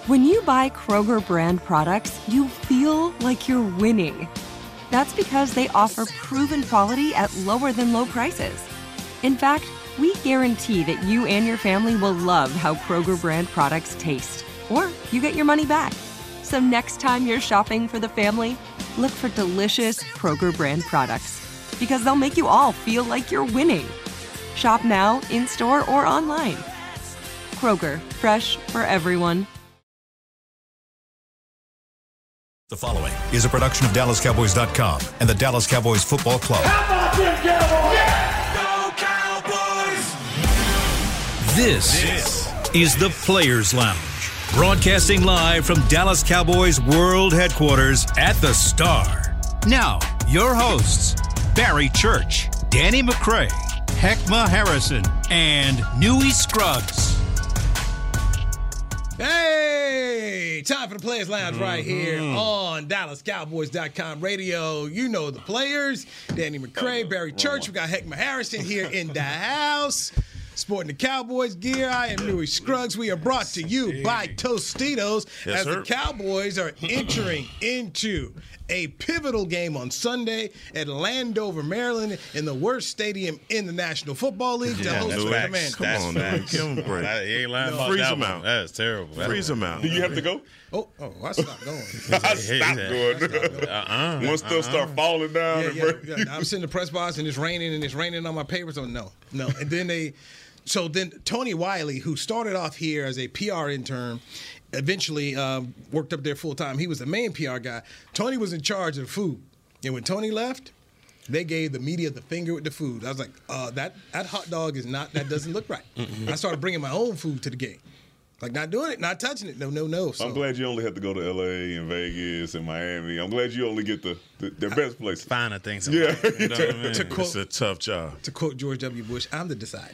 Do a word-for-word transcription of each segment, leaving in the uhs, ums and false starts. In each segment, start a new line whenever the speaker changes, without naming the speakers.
When you buy Kroger brand products, you feel like you're winning. That's because they offer proven quality at lower than low prices. In fact, we guarantee that you and your family will love how Kroger brand products taste, or you get your money back. So next time you're shopping for the family, look for delicious Kroger brand products, because they'll make you all feel like you're winning. Shop now, in-store, or online. Kroger, fresh for everyone.
The following is a production of Dallas Cowboys dot com and the Dallas Cowboys Football Club.
How about them Cowboys?
Yeah! Go Cowboys! This, this is the Players Lounge, broadcasting live from Dallas Cowboys World Headquarters at the Star. Now, your hosts, Barry Church, Danny McCray, Heckma Harrison, and Newy Scruggs.
Hey, time for the Players Lounge right here on Dallas Cowboys dot com radio. You know the players, Danny McCray, Barry Church. We got Heckma Harrison here in the house, sporting the Cowboys gear. I am Newy Scruggs. We are brought to you by Tostitos
Yes,
as
sir.
the Cowboys are entering into a pivotal game on Sunday at Landover, Maryland, in the worst stadium in the National Football League to
Yeah,
host
that's
the
facts.
Commanders.
Come
That's
on, man.
facts.
Give him a break.
That- he ain't lying about
Freeze
that
him
one.
out.
That's terrible. That's
Freeze him out.
Do you have to go?
Oh, oh, I stopped going.
I
Hey,
stopped
hey,
going.
Uh-uh.
Once stuff start falling down,
Yeah,
and
yeah,
break-
yeah. I'm sitting in the press box and it's raining and it's raining on my papers. So no, no. And then they, so then Tony Wiley, who started off here as a P R intern, eventually um, worked up there full time. He was the main P R guy. Tony was in charge of the food, and when Tony left, they gave the media the finger with the food. I was like, uh, that that hot dog is not. That doesn't look right. I started bringing my own food to the game. Like, not doing it, not touching it. No, no, no. So,
I'm glad you only have to go to L A and Vegas and Miami. I'm glad you only get the, the their best places.
Finer things.
Yeah.
You know what I mean?
to quote,
It's a tough job.
to quote George W. Bush, I'm the decider.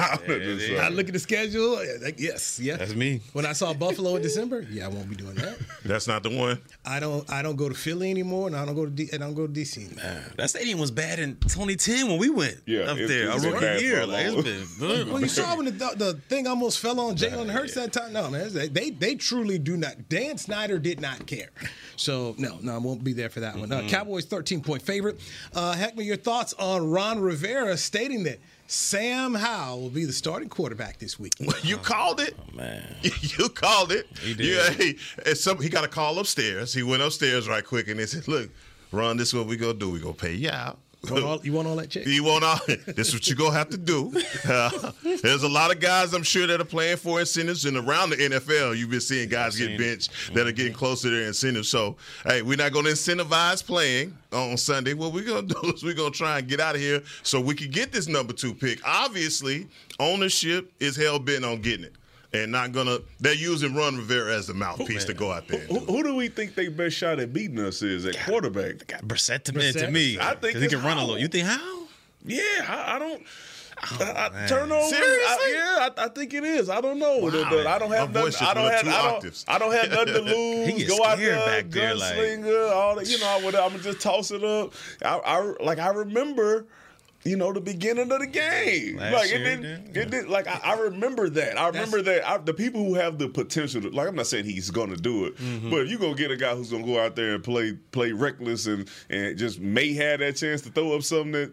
Just, uh,
I look at the schedule, like, yes, yeah.
That's me.
When I saw Buffalo in December, yeah, I won't be doing that.
That's not the one.
I don't I don't go to Philly anymore, and I don't go to D, I don't go to D C anymore.
Man, that stadium was bad in twenty ten when we went
Yeah,
up
it's-
there.
it's
A
been
rookie
bad for
year.
a
Like,
long-
it's been good.
Well, you saw when the, the thing almost fell on Jalen Hurts that time. No, man, they, they they truly do not. Dan Snyder did not care. So no, no, I won't be there for that one. Uh, Cowboys thirteen point favorite. Uh, Heckman, your thoughts on Ron Rivera stating that Sam Howell will be the starting quarterback this week?
You called it.
Oh, man.
You called it.
He did.
Yeah, he, and some, he got a call upstairs. He went upstairs right quick, and they said, look, Ron, this is what we going to do. we going to pay you out.
You want all, you want all that check?
You want all, this is what you're going to have to do. Uh, there's a lot of guys, I'm sure, that are playing for incentives. And around the N F L, you've been seeing guys get benched that are getting close to their incentives. So, hey, we're not going to incentivize playing on Sunday. What we're going to do is we're going to try and get out of here so we can get this number two pick. Obviously, ownership is hell-bent on getting it. And not going to – they're using Ron Rivera as the mouthpiece to go out there.
who, who do we think their best shot at beating us is at quarterback?
Got Brissett to, me-
Brissett?
to me.
I think
'cause he
it's
can run a
Howell.
little. You think how?
Yeah, I, I don't. I, I,
man.
turnover.
Seriously?
I, yeah, I, I think it is. I don't know. The- the- I don't have
My
nothing.
voice just
I don't
went
have.
two
I don't.
octaves.
I don't have nothing to lose.
He gets
Go out
scared
there,
back there, like-
gunslinger, all that. You know, I would. I'm gonna just toss it up. I, I like. I remember. You know, the beginning of the game.
Last
like
year,
it didn't.
yeah.
It didn't. Like I, I remember that. I remember that. I, the people who have the potential. To, like I'm not saying he's going to do it,
Mm-hmm.
but if you gonna get a guy who's gonna go out there and play play reckless and and just may have that chance to throw up something that.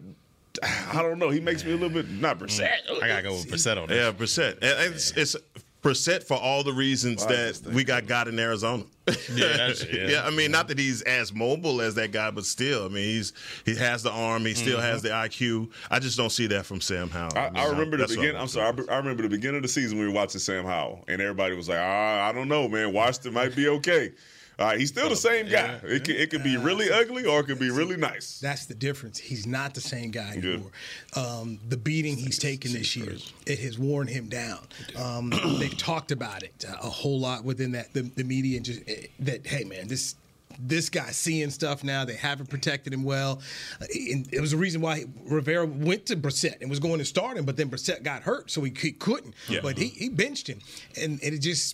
I don't know. He makes me a little bit not Brissett.
I got to go with Brissett on this.
Yeah, Brissett. And it's, it's Brissett for all the reasons
Wow,
that
that's the-
we got God in Arizona.
Yeah, that's- yeah.
I mean, not that he's as mobile as that guy, but still, I mean, he's he has the arm, he still has the I Q. I just don't see that from Sam Howell.
I, I remember the
That's what
beginning.
I'm
I'm sorry. I, I remember the beginning of the season when we were watching Sam Howell, and everybody was like, ah, "I don't know, man. Washington might be okay." All right, he's still the same guy. It could, it could be really ugly or it could be really nice.
That's the difference. He's not the same guy
Good.
anymore. Um, the beating he's taken this year, it has worn him down. Um, they've talked about it a whole lot within that the, the media, and just eh, that hey man, this this guy's seeing stuff now. They haven't protected him well. Uh, and it was the reason why Rivera went to Brissett and was going to start him, but then Brissett got hurt, so he, he couldn't.
Yeah.
But he, he benched him, and, and it just.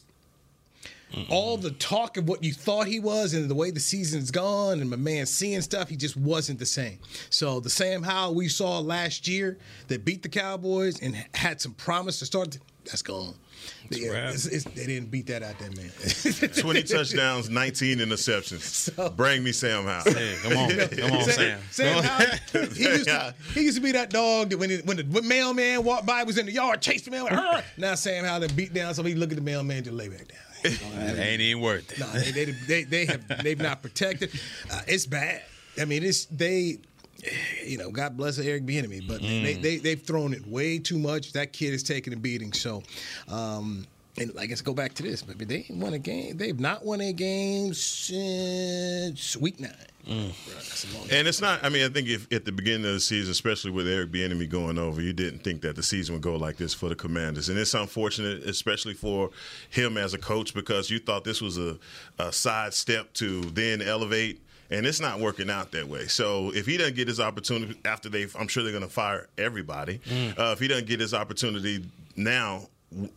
All the talk of what you thought he was and the way the season's gone and my man seeing stuff, he just wasn't the same. So the Sam Howell we saw last year that beat the Cowboys and had some promise to start, that's gone.
That's
Yeah, it's, it's, they didn't beat that out there, man.
twenty touchdowns, nineteen interceptions. So, bring me Sam Howell.
Hey, come on, come on, Sam.
Sam Howell, he used, to, he used to be that dog that when, it, when the mailman walked by, was in the yard, chased the mailman. Like, now Sam Howell beat down, so he look at the mailman and just lay back down.
It ain't even worth it.
No, they, they, they, they have they've not protected. Uh, it's bad. I mean, it's they. You know, God bless Eric Bieniemy, but mm. they, they they've thrown it way too much. That kid is taking a beating. So, um, and I guess go back to this, but they ain't won a game. They've not won a game since week nine. Mm.
And it's not. I mean, I think if at the beginning of the season, especially with Eric Bieniemy going over, you didn't think that the season would go like this for the Commanders, and it's unfortunate, especially for him as a coach, because you thought this was a, a side step to then elevate. And it's not working out that way. So if he doesn't get his opportunity after they, I'm sure they're going to fire everybody. Mm. Uh, if he doesn't get his opportunity now,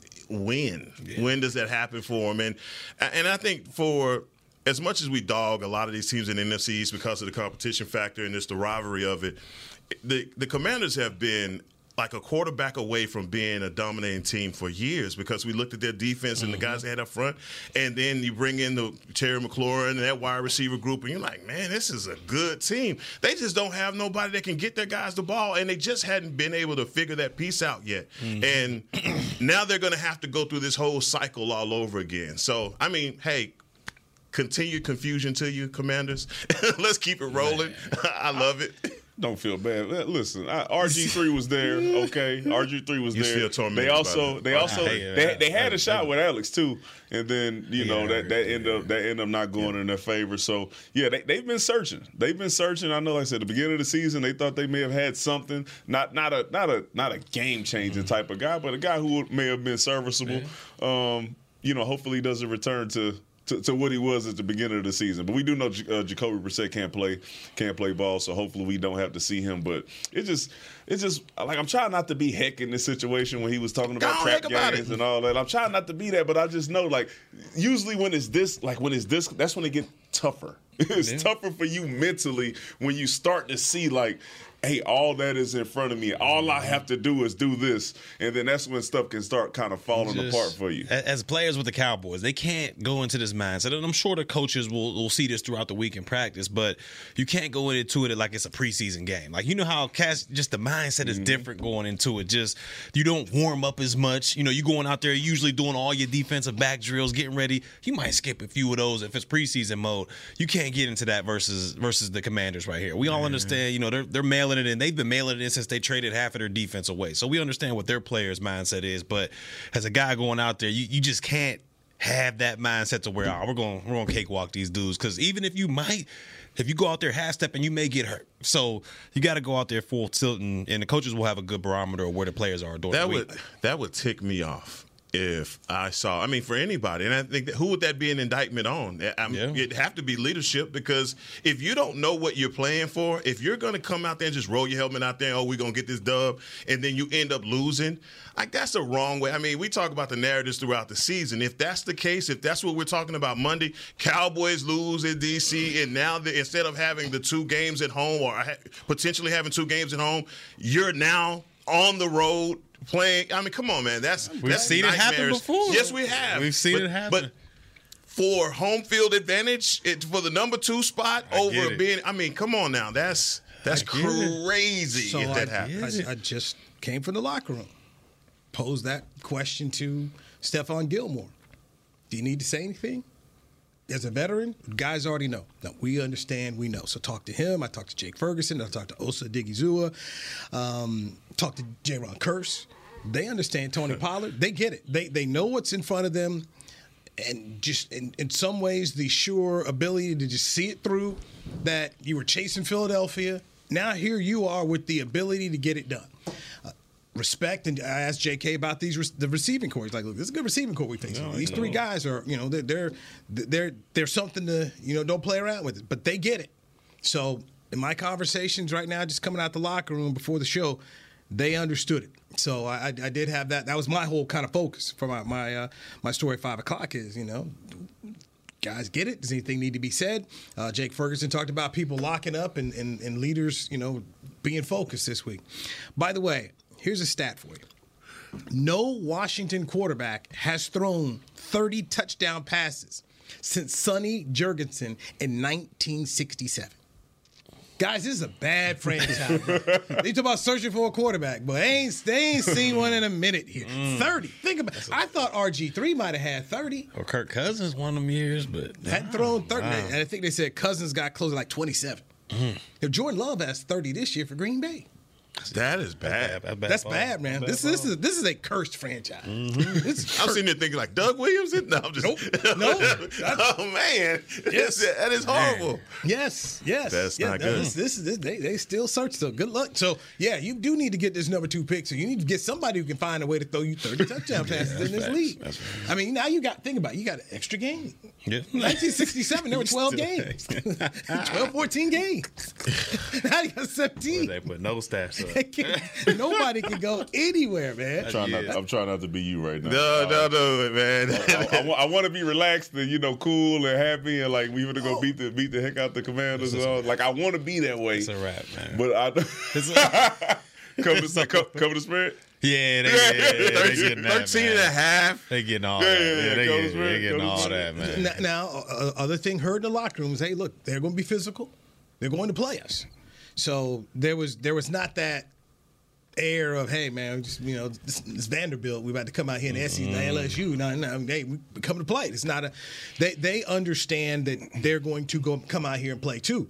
when? Yeah. When does that happen for him? And and I think for as much as we dog a lot of these teams in the N F C East because of the competition factor and just the rivalry of it, the the Commanders have been like a quarterback away from being a dominating team for years because we looked at their defense and mm-hmm. the guys they had up front, and then you bring in the Terry McLaurin and that wide receiver group, and you're like, man, this is a good team. They just don't have nobody that can get their guys the ball, and they just hadn't been able to figure that piece out yet. Mm-hmm. And now they're going to have to go through this whole cycle all over again. So, I mean, hey, continued confusion to you, Commanders. Let's keep it rolling. I love it.
Don't feel bad. Listen, R G three was there. Okay, R G three was
You're
there.
Still
they also, they also, they, they had a shot with Alex too, and then you know yeah, that that ended up that ended up not going yeah. in their favor. So yeah, they they've been searching. They've been searching. I know, like I said, at the beginning of the season, they thought they may have had something. Not not a not a not a game changing mm-hmm. type of guy, but a guy who may have been serviceable. Um, you know, hopefully he doesn't return to. To, to what he was at the beginning of the season, but we do know J- uh, Jacoby Brissett can't play, can't play ball, so hopefully we don't have to see him. But it just, it's just like I'm trying not to be heck in this situation when he was talking about trap games and all that. I'm trying not to be that, but I just know like usually when it's this, like when it's this, that's when it gets tougher. It's yeah. tougher for you mentally when you start to see like, hey, all that is in front of me. All I have to do is do this. And then that's when stuff can start kind of falling Just, apart for you.
As players with the Cowboys, they can't go into this mindset. And I'm sure the coaches will, will see this throughout the week in practice, but you can't go into it like it's a preseason game. Like, you know how Cass, just the mindset is mm-hmm. different going into it. Just you don't warm up as much. You know, you going out there usually doing all your defensive back drills, getting ready. You might skip a few of those if it's preseason mode. You can't get into that versus versus the Commanders right here. We all understand, you know, they're they're mailing it in. They've been mailing it in since they traded half of their defense away. So we understand what their players' mindset is. But as a guy going out there, you, you just can't have that mindset to where, oh, we're going we're going to cakewalk these dudes. Because even if you might, if you go out there half-stepping, you may get hurt. So you got to go out there full tilt, and, and the coaches will have a good barometer of where the players are during
that
the
would,
week.
That would tick me off. If I saw, I mean, for anybody, and I think that, who would that be an indictment on? I mean, yeah. It'd have to be leadership, because if you don't know what you're playing for, if you're going to come out there and just roll your helmet out there, oh, we're going to get this dub, and then you end up losing, like that's the wrong way. I mean, we talk about the narratives throughout the season. If that's the case, if that's what we're talking about Monday, Cowboys lose in D C, and now the, instead of having the two games at home or ha- potentially having two games at home, you're now on the road playing. I mean, come on, man. That's
we've
that's
seen
nightmares.
it happen before.
Yes, we have.
We've seen
but,
it happen.
But for home field advantage, it, for the number two spot
I
over being, I mean, come on now. That's that's crazy
so
if that
I,
happens.
I, I just came from the locker room, posed that question to Stephon Gilmore. Do you need to say anything? As a veteran, guys already know. No, we understand, we know. So talk to him. I talked to Jake Ferguson. I talked to Osa Odighizuwa. Um, talk to J-Ron Kearse. They understand Tony Pollard. They get it. They they know what's in front of them. And just in, in some ways, the sure ability to just see it through, that you were chasing Philadelphia. Now here you are with the ability to get it done. Uh, respect, and I asked J K about these the receiving core. He's like, look, this is a good receiving core we face. No, these three guys are, you know, they're they're they're they're something to, you know, don't play around with it, but they get it. So in my conversations right now, just coming out the locker room before the show, they understood it. So I, I did have that. That was my whole kind of focus for my my uh, my story at five o'clock is, you know, guys get it. Does anything need to be said? Uh, Jake Ferguson talked about people locking up and, and, and leaders, you know, being focused this week. By the way, here's a stat for you. No Washington quarterback has thrown thirty touchdown passes since Sonny Jurgensen in nineteen sixty-seven. Guys, this is a bad franchise. They talk about searching for a quarterback, but they ain't, they ain't seen one in a minute here. Mm. thirty. Think about it. I thought R G three might have had thirty.
Or Kirk Cousins one of them years, but
hadn't thrown thirty. Wow. And I think they said Cousins got close to like twenty-seven. Mm. If Jordan Love has thirty this year for Green Bay.
That is bad.
That's bad, bad, That's bad man. Bad this, this is this is a cursed franchise. Mm-hmm. This
I'm sitting there thinking like Doug Williams. No, I'm just
nope. No.
Oh man, yes. that is horrible.
Man. Yes, yes.
That's
yeah,
not good.
This, this is this, they they still search. So good luck. So yeah, you do need to get this number two pick. So you need to get somebody who can find a way to throw you thirty touchdown passes yeah, in this facts. league. That's right. I mean, now you got think about it, you got an extra game. Yeah. nineteen sixty-seven, there were twelve games. twelve, fourteen games. Now you got seventeen.
Well, they put no stats up.
Nobody can go anywhere, man.
I'm trying, not, I'm trying not to be you right now.
No, uh, don't do it, man.
I, I, I, I want to be relaxed and, you know, cool and happy and like we want to go oh. beat the beat the heck out the Commanders and all. Like I want to be that way.
It's a wrap, man.
But I cover the cover, cover the spread.
Yeah, they, yeah, yeah, yeah, they getting that,
thirteen man. and a half.
They getting all yeah, that. Yeah, yeah, they, get, they getting all that, man.
Now, now uh, other thing heard in the locker room is, hey, look, they're going to be physical. They're going to play us. So there was there was not that air of, hey, man, just, you know, this, this Vanderbilt, we about to come out here and S C, L S U. No, no, hey, we come to play. It's not a. They they understand that they're going to go come out here and play too,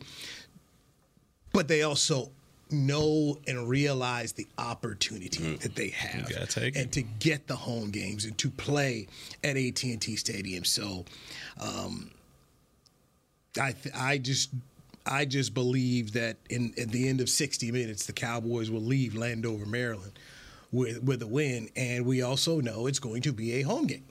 but they also know and realize the opportunity mm. that they have, and to get the home games and to play at A T and T Stadium. So, um, I th- I just. I just believe that in at the end of sixty minutes, the Cowboys will leave Landover, Maryland, with with a win, and we also know it's going to be a home game.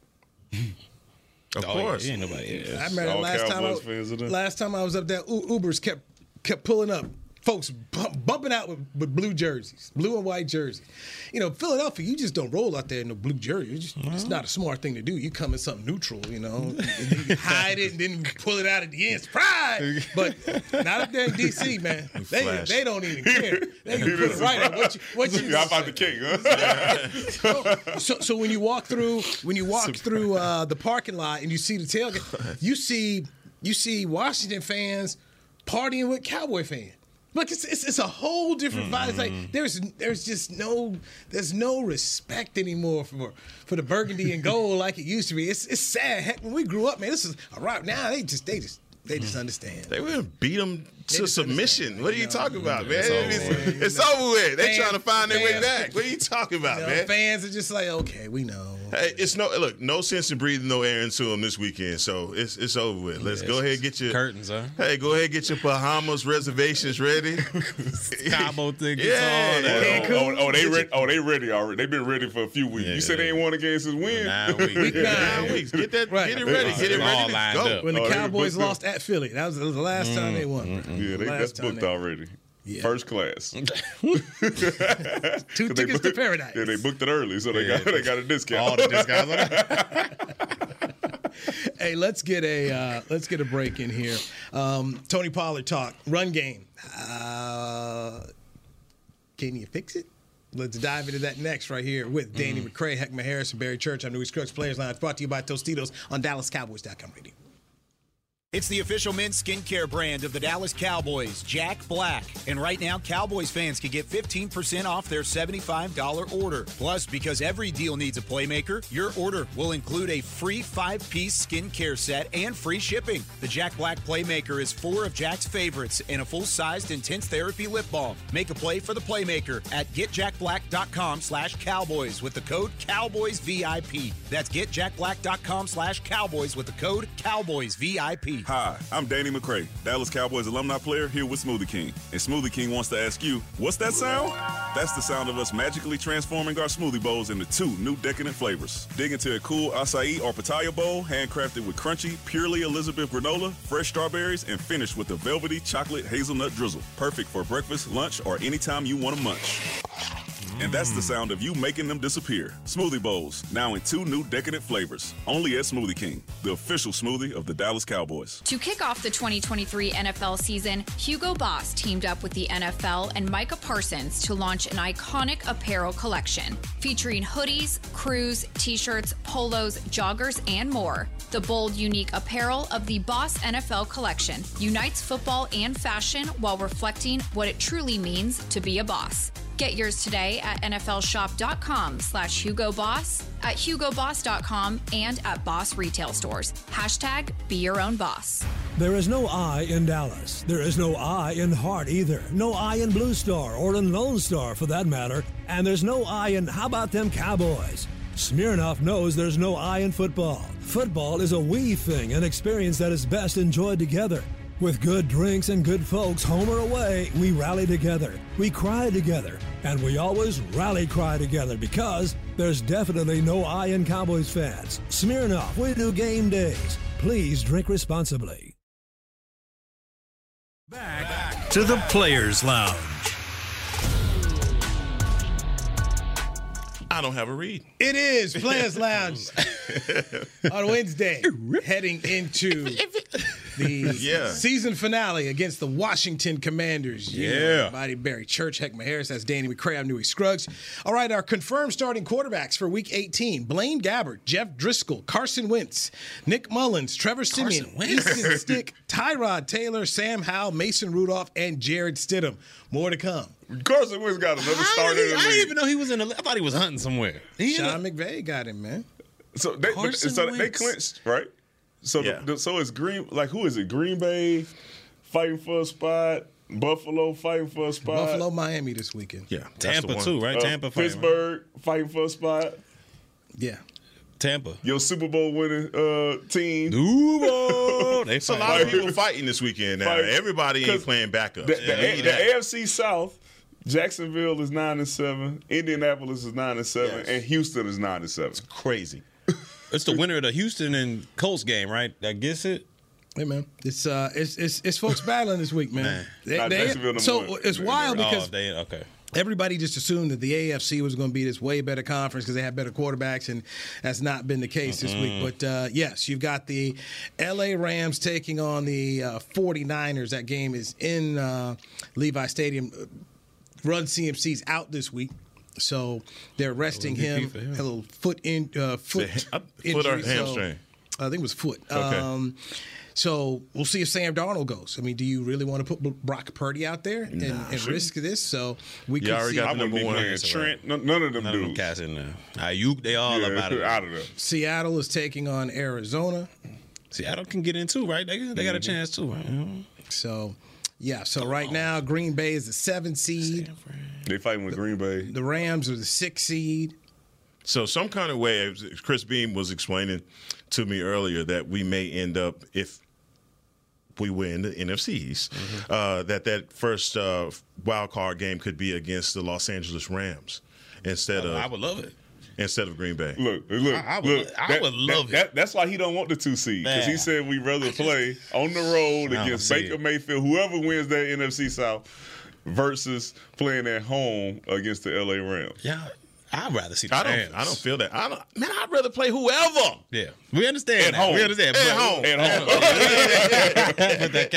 Of oh, course,
yeah, ain't nobody.
Yeah. I remember last time. I, last time I was up there, Ubers kept kept pulling up. Folks bumping out with, with blue jerseys, blue and white jerseys. You know, Philadelphia, you just don't roll out there in a blue jersey. It's, just, it's not a smart thing to do. You come in something neutral, you know, and then you hide it and then pull it out at the end. Surprise! But not up there in D C, man. They, they don't even care. They can put it right up. What you, what you,
How about the king? Huh?
so, so, so when you walk through, when you walk Surprise. through uh, the parking lot and you see the tailgate, you see you see Washington fans partying with Cowboy fans. Look, it's, it's it's a whole different vibe. It's like there's there's just no there's no respect anymore for for the burgundy and gold like it used to be. It's it's sad. Heck, when we grew up, man, this is all right. Now they just they just they just understand.
They wouldn't beat them to submission. What are you talking about, man? It's over with. They're trying to find their way back. What are you talking about, man?
Fans are just like, okay, we know.
Hey, it's no look, no sense in breathing no air into them this weekend. So it's it's over with. Let's yeah, go ahead and get your
curtains, huh?
Hey, go ahead and get your Bahamas reservations ready.
Cabo tickets,
yeah.
all that.
Oh, oh, oh, they ready. Oh, they ready already. They've been ready for a few weeks. Yeah. You said they ain't won a game since when?
Nine weeks.
Week nine weeks. Get that. Right. Get it ready. Get it ready to go.
Up.
When the
oh,
Cowboys lost at Philly, that was the last time they won.
Mm-mm. Yeah, they, that's booked already. Yeah. First class.
Two tickets
booked,
to paradise.
Yeah, they booked it early, so they yeah, got they got a discount.
All the discounts.
Hey, let's get a uh, let's get a break in here. Um, Tony Pollard talk run game. Uh, can you fix it? Let's dive into that next right here with Danny mm. McCray, Heckman Harris, and Barry Church on News Crooks Players Lounge, brought to you by Tostitos on Dallas Cowboys dot com radio.
It's the official men's skincare brand of the Dallas Cowboys, Jack Black. And right now, Cowboys fans can get fifteen percent off their seventy-five dollars order. Plus, because every deal needs a playmaker, your order will include a free five-piece skincare set and free shipping. The Jack Black Playmaker is four of Jack's favorites and a full-sized intense therapy lip balm. Make a play for the Playmaker at getjackblack.com slash cowboys with the code CowboysVIP. That's getjackblack.com slash cowboys with the code CowboysVIP.
Hi, I'm Danny McCray, Dallas Cowboys alumni player here with Smoothie King. And Smoothie King wants to ask you, what's that sound? That's the sound of us magically transforming our smoothie bowls into two new decadent flavors. Dig into a cool acai or pitaya bowl, handcrafted with crunchy, purely Elizabeth granola, fresh strawberries, and finished with a velvety chocolate hazelnut drizzle. Perfect for breakfast, lunch, or anytime you want to munch. And that's the sound of you making them disappear. Smoothie Bowls, now in two new decadent flavors. Only at Smoothie King, the official smoothie of the Dallas Cowboys.
To kick off the twenty twenty-three N F L season, Hugo Boss teamed up with the N F L and Micah Parsons to launch an iconic apparel collection featuring hoodies, crews, t-shirts, polos, joggers, and more. The bold, unique apparel of the Boss N F L collection unites football and fashion while reflecting what it truly means to be a boss. Get yours today at nflshop.com slash Hugo Boss, at hugo boss dot com, and at Boss retail stores. Hashtag be your own boss.
There is no I in Dallas. There is no I in Hart either. No I in Blue Star or in Lone Star for that matter. And there's no I in how about them Cowboys? Smirnoff knows there's no I in football. Football is a we thing, an experience that is best enjoyed together. With good drinks and good folks, home or away, we rally together, we cry together, and we always rally cry together because there's definitely no I in Cowboys fans. Smirnoff, we do game days. Please drink responsibly.
Back to the Players Lounge.
I don't have a read.
It is Players Lounge on Wednesday, heading into the
yeah.
season finale against the Washington Commanders. You
Yeah.
know, Mighty Barry Church, Heckma Harris, that's Danny McCray, I'm Newey Scruggs. All right, our confirmed starting quarterbacks for Week eighteen: Blaine Gabbert, Jeff Driscoll, Carson Wentz, Nick Mullins, Trevor Siemian, Easton Stick, Tyrod Taylor, Sam Howell, Mason Rudolph, and Jared Stidham. More to come.
Carson Wentz got another starter in the
I didn't
league.
even know he was in the. I thought he was hunting somewhere. He
Sean McVay got him, man.
So they, but,
Carson
so they
Wentz.
clinched, right? So
Yeah.
the, the, so it's Green. Like who is it? Green Bay fighting for a spot. Buffalo fighting for a spot.
Buffalo, Miami this weekend.
Yeah, that's the
Tampa
one.
too, right?
Uh,
Tampa fighting, right?
Pittsburgh fighting for a spot.
Yeah.
Tampa.
Your Super Bowl winning uh, team.
Duval. They
It's a
fight.
lot of people fighting this weekend now.
Fight.
Everybody ain't
'Cause
playing backups.
The, the,
Yeah,
A,
you
the
that.
A F C South, Jacksonville is nine and seven, Indianapolis is nine and seven,
Yes.
and Houston is nine and seven.
Crazy.
It's the winner of the Houston and Colts game, right? That gets it.
Hey man, it's uh, it's it's, it's folks battling this week, man.
Man.
They-
Not
they-
Jacksonville number
so
one.
it's wild because
oh, they okay.
everybody just assumed that the A F C was going to be this way better conference because they have better quarterbacks, and that's not been the case this week. But uh, yes, you've got the L A Rams taking on the uh, forty-niners. That game is in uh, Levi Stadium. Run C M C's out this week. So they're resting him.
for him.
A little foot in uh, foot
Foot or
injury, so-
hamstring?
I think it was foot.
Okay.
Um, so we'll see if Sam Darnold goes. I mean, do you really want to put Brock Purdy out there and, and risk this? So we
You
could
already
see
got
I
the
wouldn't
number
be
one.
playing Trent. None, none of them
None of them
dudes.
cats in there. Ayuk, they all
Yeah,
about it.
out of there.
Seattle is taking on Arizona.
Seattle can get in too, right? They, they got a chance too, right?
So, yeah. So right now, Green Bay is the seventh seed.
They fighting with Green Bay.
The Rams are the sixth seed.
So some kind of way, as Chris Beam was explaining to me earlier, that we may end up, if we win the N F C East,
Mm-hmm.
uh, that that first uh, wild card game could be against the Los Angeles Rams instead of
I would love it.
instead of Green Bay.
Look, look,
I- I would-
look.
I
that-
would love
that,
it.
That, that's why he don't want the two seed because he
Man.
said we'd rather play on the road
I don't
against
see
Baker
it.
Mayfield, whoever wins that N F C South, versus playing at home against the L A Rams.
Yeah, I'd rather see the
I don't.
Rams.
I don't feel that. I don't. Man, I'd rather play whoever.
Yeah, we understand.
At
that.
home.
We understand.
At
but-
home.
At home.
Put that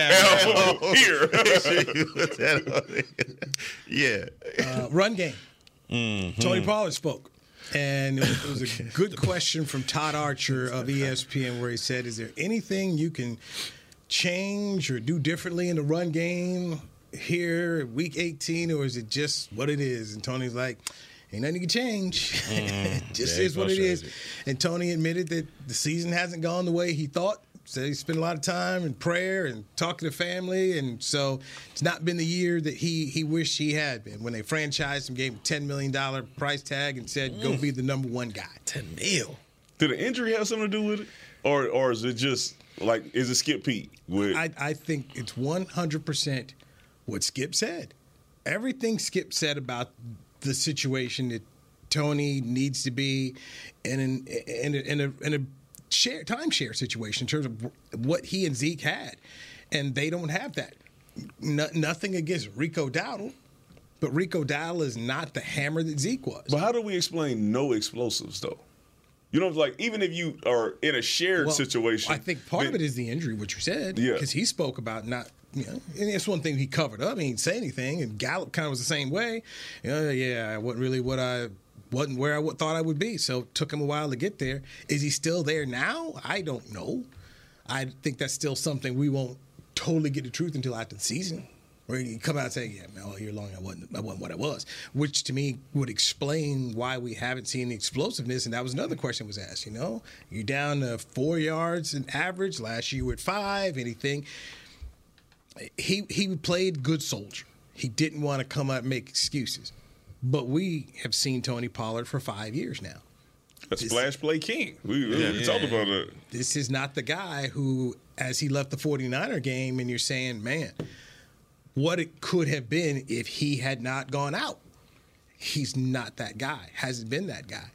cap
Here.
Yeah.
Uh, run game.
Mm-hmm.
Tony Pollard spoke. And it was, it was a good question from Todd Archer of E S P N where he said, is there anything you can change or do differently in the run game here week eighteen, or is it just what it is? And Tony's like, ain't nothing you can change. It just
Yeah,
is what it
frustrated.
is. And Tony admitted that the season hasn't gone the way he thought. Said he spent a lot of time in prayer and talking to family, and so it's not been the year that he he wished he had been. When they franchised him, gave him ten million dollars price tag, and said, "Go be the number one guy."
ten mil.
Did the injury have something to do with it, or or is it just like is it Skip Pete? With
I, I think it's one hundred percent what Skip said. Everything Skip said about the situation that Tony needs to be in an, in a, in a, in a share timeshare situation in terms of what he and Zeke had, and they don't have that. No, nothing against Rico Dowdle, But Rico Dowdle is not the hammer that Zeke was.
But how do we explain no explosives, though? You know, like, even if you are in a shared
well,
situation.
I think part then, of it is the injury, what you said.
Yeah.
Because he spoke about not, you know, and it's one thing he covered up. He didn't say anything. And Gallup kind of was the same way. You know, yeah, I wasn't really what I, wasn't where I thought I would be. So it took him a while to get there. Is he still there now? I don't know. I think that's still something we won't totally get the truth until after the season. Where you come out and say, yeah, man, all year long I wasn't, I wasn't what I was, which to me would explain why we haven't seen the explosiveness. And that was another question was asked, you know, you're down to four yards in average. Last year you were at five, anything. He, he played good soldier. He didn't want to come out and make excuses. But we have seen Tony Pollard for five years now.
A splash play king. We,
yeah,
we talked about it.
This is not the guy who, as he left the forty-niner game, and you're saying, man, what it could have been if he had not gone out. He's not that guy, hasn't been that guy.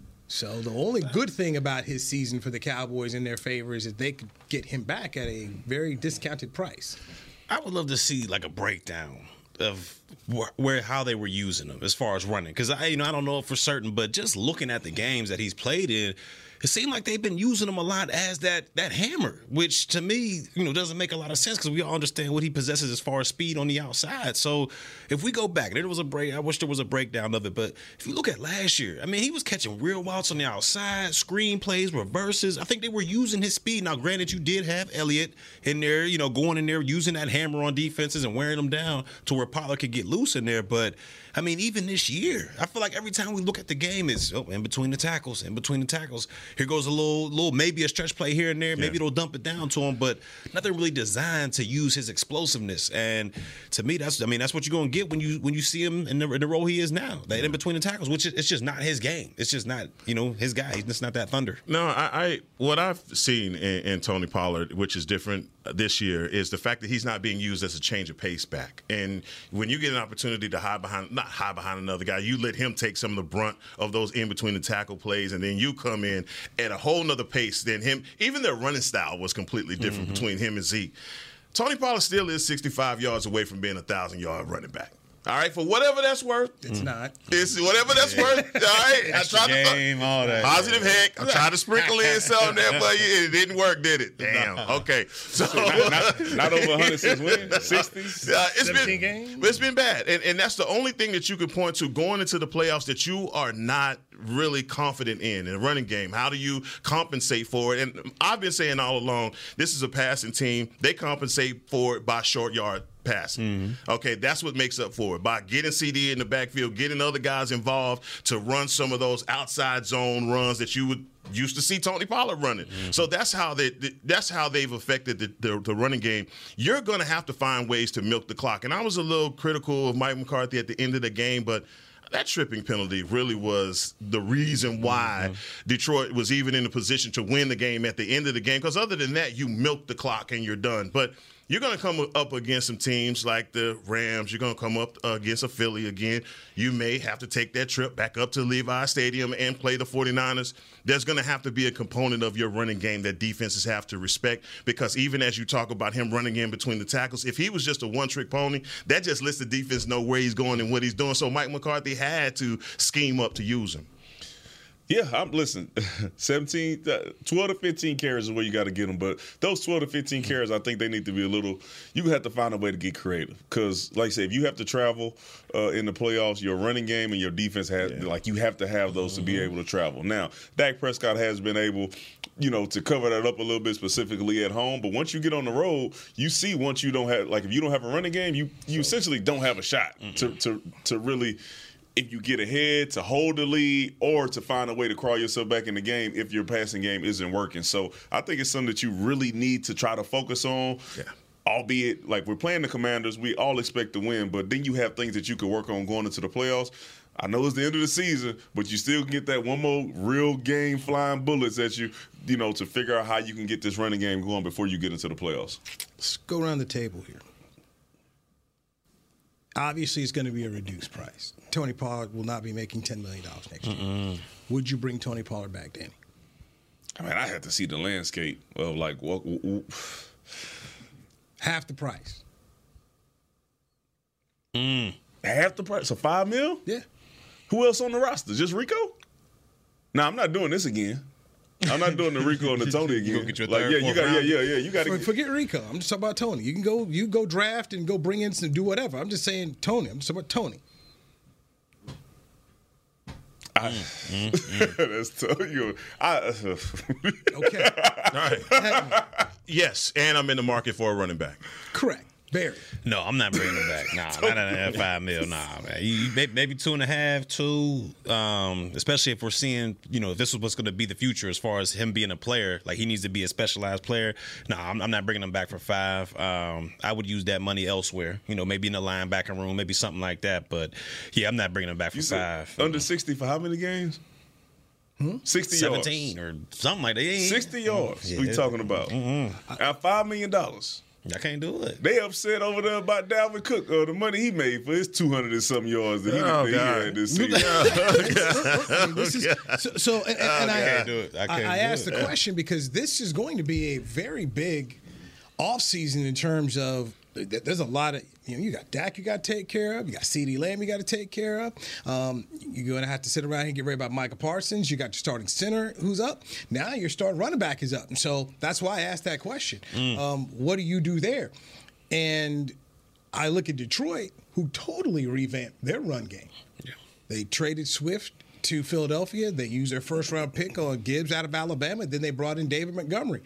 So the only good thing about his season for the Cowboys in their favor is that they could get him back at a very discounted price.
I would love to see like a breakdown of where, where how they were using him as far as running, because I you know I don't know for certain, but just looking at the games that he's played in, it seemed like they've been using him a lot as that that hammer, which to me, you know, doesn't make a lot of sense because we all understand what he possesses as far as speed on the outside. So if we go back, there was a break. I wish there was a breakdown of it, but if you look at last year, I mean, he was catching real routes on the outside, screen plays, reverses. I think they were using his speed. Now, granted, you did have Elliott in there, you know, going in there using that hammer on defenses and wearing them down to where Pollard could get loose in there, but. I mean, even this year, I feel like every time we look at the game, it's oh, in between the tackles, in between the tackles. Here goes a little, little maybe a stretch play here and there. Maybe yeah. it'll dump it down to him, but nothing really designed to use his explosiveness. And to me, that's I mean, that's what you're going to get when you when you see him in the, in the role he is now, that in between the tackles, which is, it's just not his game. It's just not you know his guy. He's just not that thunder.
No, I, I what I've seen in, in Tony Pollard, which is different this year, is the fact that he's not being used as a change of pace back. And when you get an opportunity to hide behind, not hide behind another guy, you let him take some of the brunt of those in between the tackle plays, and then you come in at a whole nother pace than him. Even their running style was completely different mm-hmm. between him and Zeke. Tony Pollard still is sixty-five yards away from being a thousand yard running back. All right, for whatever that's worth.
It's mm. not.
It's whatever that's yeah. worth. All right. I tried
game,
to
all that.
Positive heck. I tried to sprinkle in something there for you. It didn't work, did it? Damn. No. Okay. So
not, not, not over one hundred since when? sixties?
Uh, it's been games? It's been bad. And and that's the only thing that you can point to going into the playoffs that you are not really confident in in a running game. How do you compensate for it? And I've been saying all along, this is a passing team. They compensate for it by short yard passing. Mm-hmm. Okay, that's what makes up for it. By getting C D in the backfield, getting other guys involved to run some of those outside zone runs that you would used to see Tony Pollard running. Mm-hmm. So that's how they that's how they've affected the, the, the running game. You're going to have to find ways to milk the clock. And I was a little critical of Mike McCarthy at the end of the game, but that tripping penalty really was the reason why mm-hmm. Detroit was even in a position to win the game at the end of the game. Because other than that, you milk the clock and you're done. But you're going to come up against some teams like the Rams. You're going to come up against a Philly again. You may have to take that trip back up to Levi Stadium and play the forty-niners. There's going to have to be a component of your running game that defenses have to respect, because even as you talk about him running in between the tackles, if he was just a one-trick pony, that just lets the defense know where he's going and what he's doing. So Mike McCarthy had to scheme up to use him.
Yeah, I'm listen. seventeen, twelve to fifteen carries is where you got to get them. But those twelve to fifteen carries, I think they need to be a little. You have to find a way to get creative, because, like I said, if you have to travel uh, in the playoffs, your running game and your defense has yeah. like you have to have those mm-hmm. to be able to travel. Now, Dak Prescott has been able, you know, to cover that up a little bit specifically at home. But once you get on the road, you see once you don't have like if you don't have a running game, you you so. essentially don't have a shot mm-hmm. to to to really. If you get ahead, to hold the lead, or to find a way to crawl yourself back in the game if your passing game isn't working. So I think it's something that you really need to try to focus on. Yeah. Albeit, like we're playing the Commanders, we all expect to win, but then you have things that you could work on going into the playoffs. I know it's the end of the season, but you still can get that one more real game flying bullets at you, you know, to figure out how you can get this running game going before you get into the playoffs.
Let's go around the table here. Obviously, it's going to be a reduced price. Tony Pollard will not be making ten million dollars next year. Mm-mm. Would you bring Tony Pollard back, Danny?
I mean, I had to see the landscape of, like, what, what,
half the price.
Mm.
Half the price. So five mil?
Yeah.
Who else on the roster? Just Rico? No, I'm not doing this again. I'm not doing the Rico and the Tony again.
You get your
like,
third,
yeah, you got, yeah, yeah, yeah. You got to
forget Rico. I'm just talking about Tony. You can go, you go draft and go bring in some, do whatever. I'm just saying Tony. I'm just talking about Tony.
I, mm, mm. That's tough. You, I,
okay.
All right. Yes, and I'm in the market for a running back.
Correct. Barry.
No, I'm not bringing him back. Nah, not at five mil. Nah, man. You, maybe two and a half, two. Um, especially if we're seeing, you know, if this is what's going to be the future as far as him being a player. Like he needs to be a specialized player. Nah, I'm, I'm not bringing him back for five. Um, I would use that money elsewhere. You know, maybe in the linebacker room, maybe something like that. But yeah, I'm not bringing him back for
you
five.
Under sixty for how many games?
Hmm?
sixty
seventeen
yards.
or something like that. Yeah,
sixty yards.
Yeah.
We talking about
mm-hmm.
at five million dollars.
I can't do it.
They upset over there about Dalvin Cook or the money he made for his two hundred and something yards that he, oh, that he had this season.
this is, so, so and, and
oh,
I
can't do it. I, can't
I, I
do
asked
it.
the question because this is going to be a very big offseason in terms of there's a lot of, you know, you got Dak you got to take care of. You got CeeDee Lamb you got to take care of. Um, you're going to have to sit around here and get ready about Micah Parsons. You got your starting center who's up. Now your starting running back is up. And so that's why I asked that question. Mm. Um, what do you do there? And I look at Detroit, who totally revamped their run game. Yeah. They traded Swift to Philadelphia. They used their first-round pick on Gibbs out of Alabama. Then they brought in David Montgomery.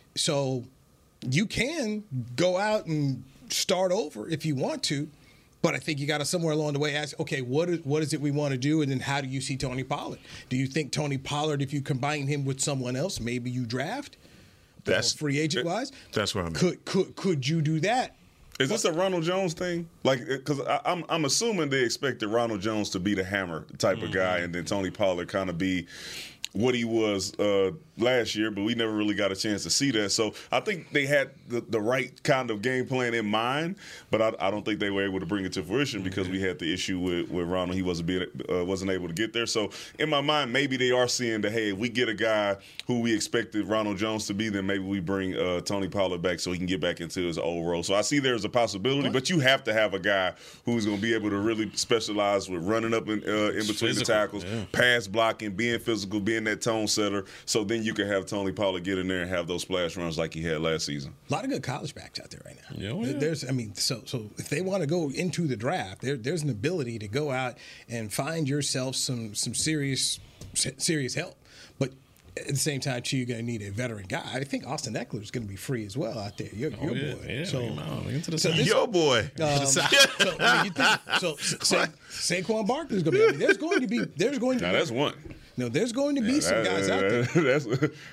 So you can go out and start over if you want to, but I think you got to somewhere along the way ask, okay, what is, what is it we want to do, and then how do you see Tony Pollard? Do you think Tony Pollard, if you combine him with someone else, maybe you draft? That's free agent wise.
That's what I mean.
Could could could you do that?
Is this a Ronald Jones thing? Like, because I'm I'm assuming they expected Ronald Jones to be the hammer type mm-hmm. of guy, and then Tony Pollard kind of be what he was uh, last year, but we never really got a chance to see that. So I think they had the, the right kind of game plan in mind, but I, I don't think they were able to bring it to fruition because we had the issue with, with Ronald. He wasn't being, uh, wasn't able to get there. So in my mind, maybe they are seeing that, hey, if we get a guy who we expected Ronald Jones to be, then maybe we bring uh, Tony Pollard back so he can get back into his old role. So I see there's a possibility, but you have to have a guy who's going to be able to really specialize with running up in, uh, in between physical, the tackles, yeah. pass blocking, being physical, being that tone setter. So then you can have Tony Pollard get in there and have those splash runs like he had last season.
A lot of good college backs out there right now.
Yeah, well, yeah.
There's, I mean, so so if they want to go into the draft, there, there's an ability to go out and find yourself some some serious serious help. But at the same time, too, you're going to need a veteran guy. I think Austin Eckler is going to be free as well out there. Your,
oh,
your
yeah,
boy.
Yeah,
so,
into the
so this, your boy.
Um, so, I mean, you think, so Sa- Saquon Barkley is going to be. I mean, there's going to be. There's going to.
Now
be,
that's one.
No, there's going to be
yeah,
some
that,
guys
that,
out there.
That's,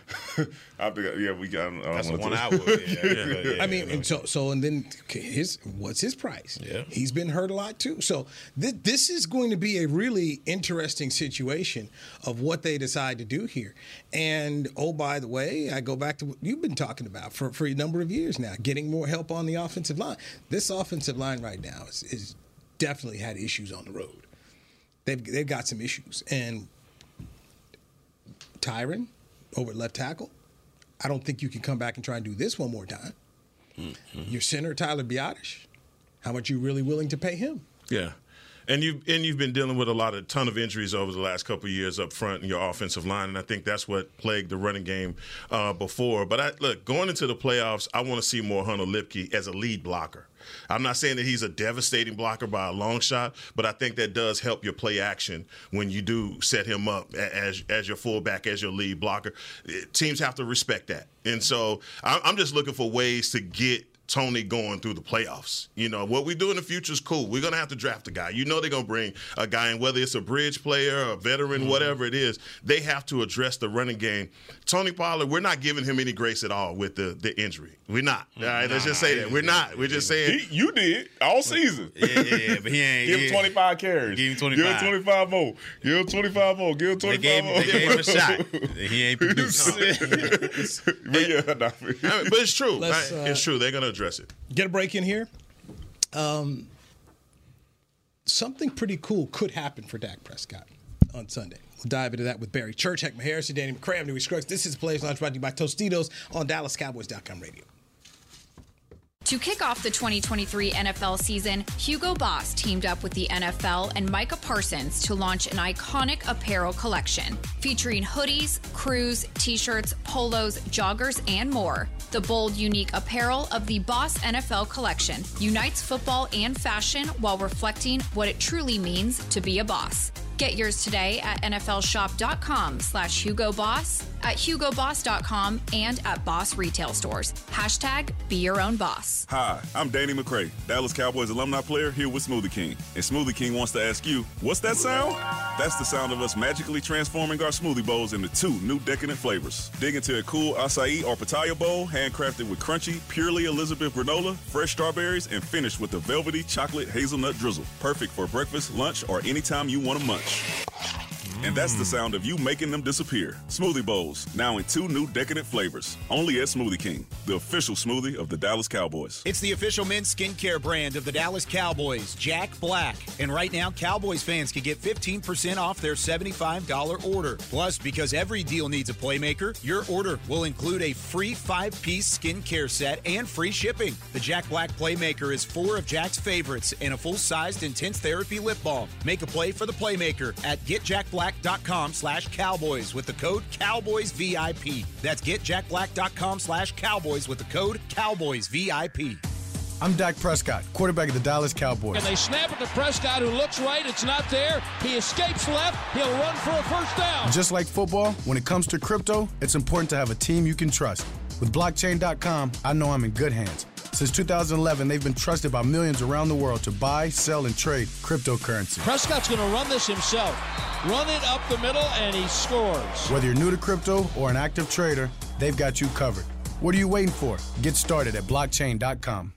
I think, yeah, we got. I don't
that's
want
one
to.
I would. Yeah, yeah, yeah,
I mean, and so so, and then his what's his price?
Yeah,
he's been hurt a lot too. So th- this is going to be a really interesting situation of what they decide to do here. And oh, by the way, I go back to what you've been talking about for for a number of years now, getting more help on the offensive line. This offensive line right now is, is definitely had issues on the road. They've they've got some issues. And Tyron over at left tackle, I don't think you can come back and try and do this one more time. Mm-hmm. Your center, Tyler Biadasz, how much are you really willing to pay him?
Yeah. And you've, and you've been dealing with a lot of ton of injuries over the last couple of years up front in your offensive line, and I think that's what plagued the running game uh, before. But, I, look, going into the playoffs, I want to see more Hunter Lipke as a lead blocker. I'm not saying that he's a devastating blocker by a long shot, but I think that does help your play action when you do set him up as as your fullback, as your lead blocker. Teams have to respect that. And so I'm just looking for ways to get Tony going through the playoffs. You know, what we do in the future is cool. We're going to have to draft a guy. You know they're going to bring a guy in, whether it's a bridge player, a veteran, mm-hmm. whatever it is. They have to address the running game. Tony Pollard, we're not giving him any grace at all with the, the injury. We're not. All right,
nah,
let's just say that. We're not. We're just saying.
He, you did all season.
Yeah, yeah, yeah, but he ain't.
Give him
yeah.
twenty-five carries.
Give him twenty-five.
Give him twenty-five more. Give him twenty-five more. Give him twenty-five
they gave,
more.
They gave him a shot. He ain't produced.
but, yeah, nah,
I mean, but it's true. Right?
Uh,
it's true. They're going to address it.
Get a break in here. Um, something pretty cool could happen for Dak Prescott on Sunday. We'll dive into that with Barry Church, Heckma Harrison, Danny McCray, I'm Dewey Scruggs. This is Players Lounge brought to you by Tostitos on Dallas Cowboys dot com radio.
To kick off the twenty twenty-three N F L season, Hugo Boss teamed up with the N F L and Micah Parsons to launch an iconic apparel collection featuring hoodies, crews, t-shirts, polos, joggers, and more. The bold, unique apparel of the Boss N F L collection unites football and fashion while reflecting what it truly means to be a boss. Get yours today at nflshop.com slash Hugo Boss, at hugo boss dot com, and at Boss retail stores. Hashtag be your own boss.
Hi, I'm Danny McCray, Dallas Cowboys alumni player here with Smoothie King. And Smoothie King wants to ask you, what's that sound? That's the sound of us magically transforming our smoothie bowls into two new decadent flavors. Dig into a cool acai or pitaya bowl, handcrafted with crunchy, purely Elizabeth granola, fresh strawberries, and finished with a velvety chocolate hazelnut drizzle. Perfect for breakfast, lunch, or anytime you want to munch. And that's the sound of you making them disappear. Smoothie bowls, now in two new decadent flavors. Only at Smoothie King, the official smoothie of the Dallas Cowboys.
It's the official men's skincare brand of the Dallas Cowboys, Jack Black. And right now, Cowboys fans can get fifteen percent off their seventy-five dollars order. Plus, because every deal needs a playmaker, your order will include a free five-piece skincare set and free shipping. The Jack Black Playmaker is four of Jack's favorites and a full-sized intense therapy lip balm. Make a play for the Playmaker at get jack black dot com slash cowboys with the code Cowboys V I P. That's get jack black dot com slash cowboys with the code Cowboys V I P.
I'm Dak Prescott, quarterback of the Dallas Cowboys.
And they snap it to Prescott, who looks right. It's not there. He escapes left. He'll run for a first down.
Just like football, when it comes to crypto, it's important to have a team you can trust. With blockchain dot com, I know I'm in good hands. Since two thousand eleven, they've been trusted by millions around the world to buy, sell, and trade cryptocurrency.
Prescott's going to run this himself. Run it up the middle, and he scores.
Whether you're new to crypto or an active trader, they've got you covered. What are you waiting for? Get started at blockchain dot com.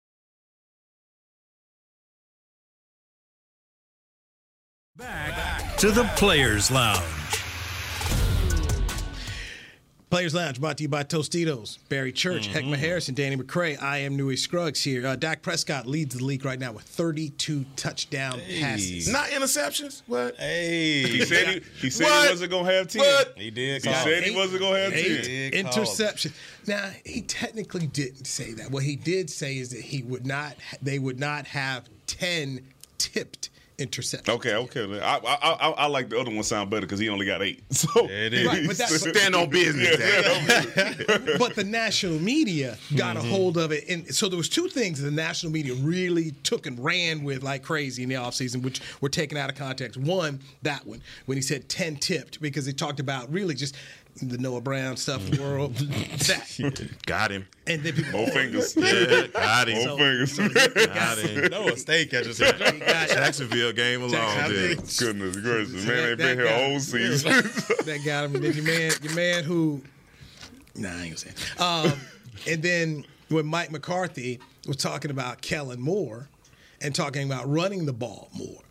Back to the Players Lounge.
Players Lounge brought to you by Tostitos, Barry Church, mm-hmm. Heckma Harrison, Danny McCray. I am Newey Scruggs here. Uh, Dak Prescott leads the league right now with thirty-two touchdown hey. passes.
Not interceptions. What?
Hey.
He said he, he, said he wasn't going to have ten. What?
He did.
He said he wasn't going to have
eight ten. Interceptions. Now, he technically didn't say that. What he did say is that he would not. They would not have ten tipped interception.
Okay, okay. I, I I I like the other one sound better because he only got eight. So
it is.
Right, but that's,
stand on business.
Yeah,
but the national media got mm-hmm. a hold of it, and so there was two things the national media really took and ran with like crazy in the offseason, which were taken out of context. One, that one when he said ten tipped, because he talked about really just the Noah Brown stuff in the world. That.
Got him.
And then people,
Both fingers.
Yeah, got him.
Both fingers.
So
got him.
Noah State catches
him.
Jacksonville game alone, dude.
Goodness gracious. Man ain't been here a whole season.
That got him. And then your man, your man who, nah, I ain't gonna say it. Um, and then when Mike McCarthy was talking about Kellen Moore and talking about running the ball more.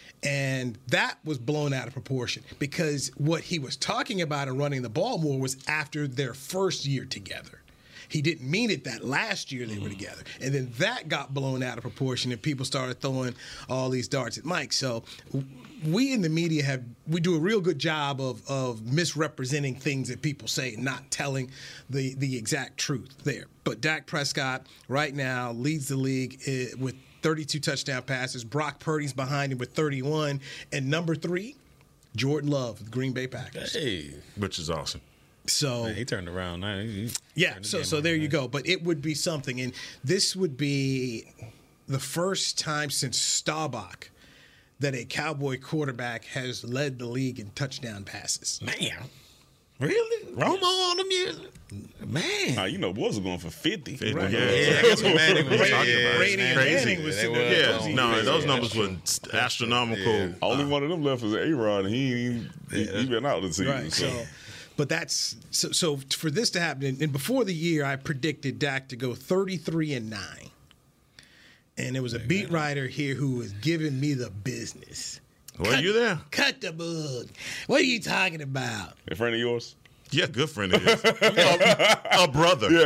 And that was blown out of proportion because what he was talking about in running the ball more was after their first year together. He didn't mean it that last year they were together. And then that got blown out of proportion and people started throwing all these darts at Mike. So we in the media have we do a real good job of of misrepresenting things that people say and not telling the, the exact truth there. But Dak Prescott right now leads the league with thirty-two touchdown passes. Brock Purdy's behind him with thirty-one. And number three, Jordan Love with the Green Bay Packers.
Hey.
Which is awesome.
So Man, he turned around. Now. He
yeah, so so there you go. But it would be something. And this would be the first time since Staubach that a Cowboy quarterback has led the league in touchdown passes.
Man. Really? Romo on the music? Man.
Nah, you know, boys are going for fifty.
fifty
right.
Yeah,
yeah, that's what Manning was talking
yeah,
about.
Brady and Manning was sitting there.
Yeah, no, those numbers were astronomical.
Yeah. Only one of them left was A-Rod, and he ain't he,
Yeah.
he been out this season.
Right,
So.
so, but that's so, so for this to happen, and before the year, I predicted Dak to go thirty-three and nine, and there was a beat writer here who was giving me the business.
Were you there?
Cut the bug. What are you talking about?
A friend of yours?
Yeah, good friend of his. a, a brother.
Yeah.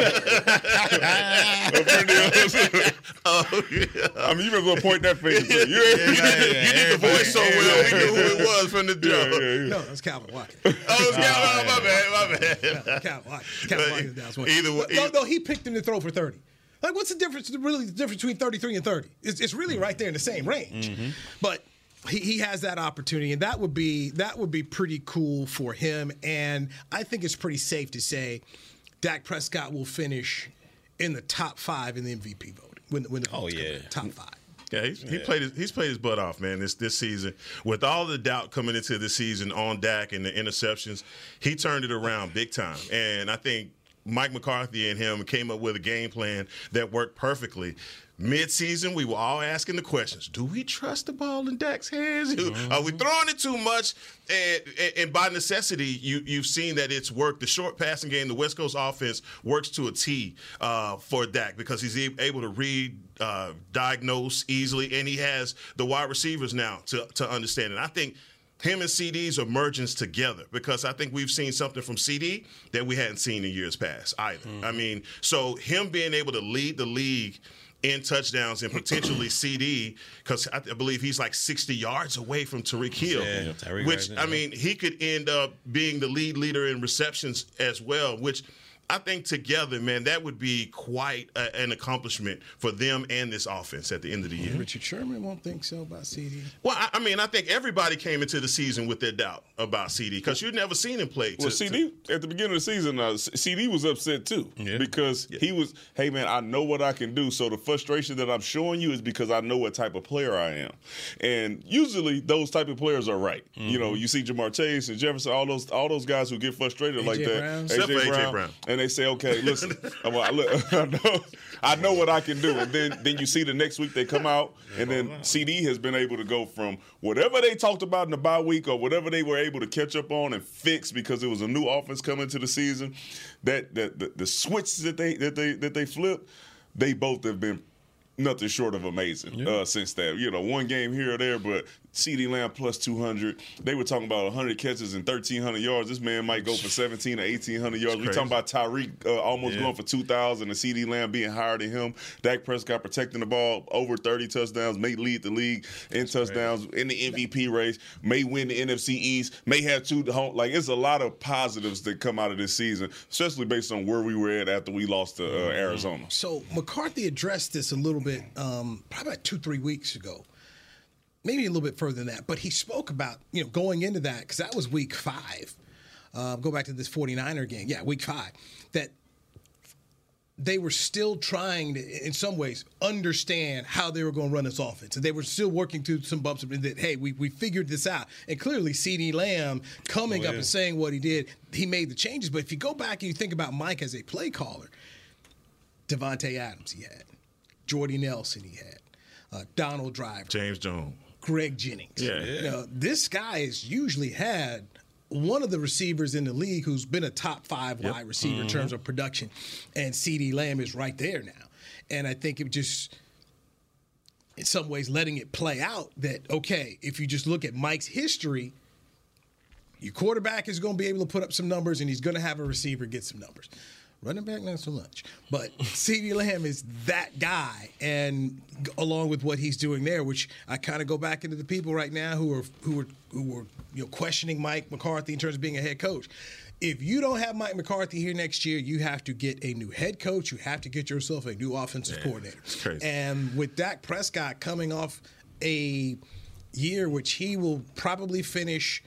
a friend of yours.
Oh, yeah.
I mean, you better go point that finger to you.
Yeah, yeah, yeah. You did the voice so well. We knew who it was from the jump.
Yeah, yeah, yeah.
No, that's Calvin Watkins.
Oh, it's Calvin. Oh, my bad, my bad.
No, Calvin Watkins. Calvin Watkins. That was one.
Either way.
No, no, he picked him to throw for thirty. Like, what's the difference? Really, the difference between thirty-three and thirty? It's, it's really right there in the same range. Mm-hmm. But he, he has that opportunity, and that would be that would be pretty cool for him. And I think it's pretty safe to say Dak Prescott will finish in the top five in the M V P voting. When, when the
oh yeah,
top five.
Yeah, he's,
yeah.
he played his, he's played his butt off, man, this this season. With all the doubt coming into the season on Dak and the interceptions, he turned it around big time. And I think Mike McCarthy and him came up with a game plan that worked perfectly. Mid-season, we were all asking the questions. Do we trust the ball in Dak's hands? Mm-hmm. Are we throwing it too much? And, and, and by necessity, you, you've seen that it's worked. The short passing game, the West Coast offense works to a T uh, for Dak because he's able to read, uh, diagnose easily, and he has the wide receivers now to, to understand it. I think him and C D's are merging together because I think we've seen something from C D that we hadn't seen in years past either. Mm-hmm. I mean, so him being able to lead the league in touchdowns and potentially C D, because I, I believe he's like sixty yards away from Tyreek Hill,
yeah, Tyreek
which,
right
I mean, he could end up being the lead leader in receptions as well, which I think together, man, that would be quite a, an accomplishment for them and this offense at the end of the year.
Richard Sherman won't think so about C D.
Well, I, I mean, I think everybody came into the season with their doubt about C D because you'd never seen him play.
Well,
to,
C D, to, at the beginning of the season, uh, C D was upset too yeah. because yeah. he was, hey, man, I know what I can do. So the frustration that I'm showing you is because I know what type of player I am. And usually those type of players are right. Mm-hmm. You know, you see Jamar Chase and Jefferson, all those all those guys who get frustrated
A J
like that.
Brown.
Except for A J Brown.
And they say, okay, listen, I, look, I, know, I know what I can do. And then, then you see the next week they come out, and then C D has been able to go from whatever they talked about in the bye week or whatever they were able to catch up on and fix because it was a new offense coming to the season, that, that the, the switch that they that they that they flipped, they both have been nothing short of amazing yeah. uh, since that. You know, one game here or there, but CeeDee Lamb plus two hundred. They were talking about one hundred catches and thirteen hundred yards. This man might go for seventeen or eighteen hundred yards. We're talking about Tyreek uh, almost yeah. going for two thousand and CeeDee Lamb being higher than him. Dak Prescott protecting the ball, over thirty touchdowns, may lead the league in That's touchdowns crazy. In the M V P race, may win the N F C East, may have two home. Like, it's a lot of positives that come out of this season, especially based on where we were at after we lost to uh, Arizona.
So McCarthy addressed this a little bit um, probably about two, three weeks ago. Maybe a little bit further than that, but he spoke about, you know, going into that, because that was week five. Uh, go back to this forty-niner game. Yeah, week five. That they were still trying to, in some ways, understand how they were going to run this offense. And they were still working through some bumps that, hey, we, we figured this out. And clearly, CeeDee Lamb coming oh, yeah. up and saying what he did, he made the changes. But if you go back and you think about Mike as a play caller, Devontae Adams he had, Jordy Nelson he had, uh, Donald Driver,
James Jones,
Greg Jennings.
Yeah, yeah.
You know, this guy has usually had one of the receivers in the league who's been a top five yep. wide receiver mm-hmm. in terms of production, and CeeDee Lamb is right there now. And I think it just, in some ways, letting it play out that, okay, if you just look at Mike's history, your quarterback is going to be able to put up some numbers, and he's going to have a receiver get some numbers. Running back, not so much. But CeeDee Lamb is that guy, and along with what he's doing there, which I kind of go back into the people right now who are who are who are you know questioning Mike McCarthy in terms of being a head coach. If you don't have Mike McCarthy here next year, you have to get a new head coach. You have to get yourself a new offensive yeah, coordinator.
It's crazy.
And with Dak Prescott coming off a year which he will probably finish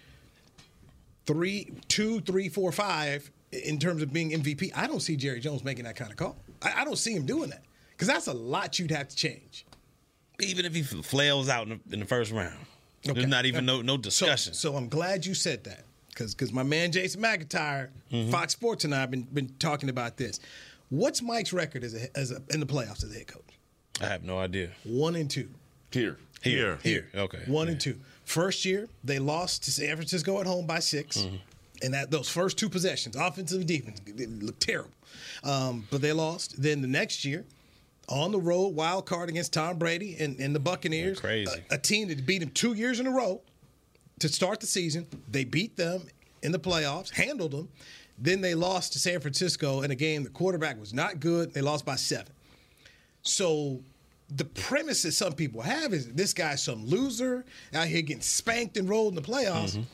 three, two, three, four, five. In terms of being M V P, I don't see Jerry Jones making that kind of call. I, I don't see him doing that because that's a lot you'd have to change.
Even if he flails out in the, in the first round, okay. There's not even no no discussion.
So, so I'm glad you said that because because my man Jason McIntyre, mm-hmm. Fox Sports, and I have been been talking about this. What's Mike's record as a, as a, in the playoffs as a head coach?
I have no idea.
One and two.
Here,
here, here. here. Okay.
One
yeah.
and two. First year they lost to San Francisco at home by six. Mm-hmm. And that those first two possessions, offensive and defense, it looked terrible. Um, but they lost. Then the next year, on the road, wild card against Tom Brady and, and the Buccaneers.
Crazy.
A, a team that beat them two years in a row to start the season. They beat them in the playoffs, handled them. Then they lost to San Francisco in a game the quarterback was not good. They lost by seven. So the premise that some people have is this guy's some loser out here getting spanked and rolled in the playoffs. Mm-hmm.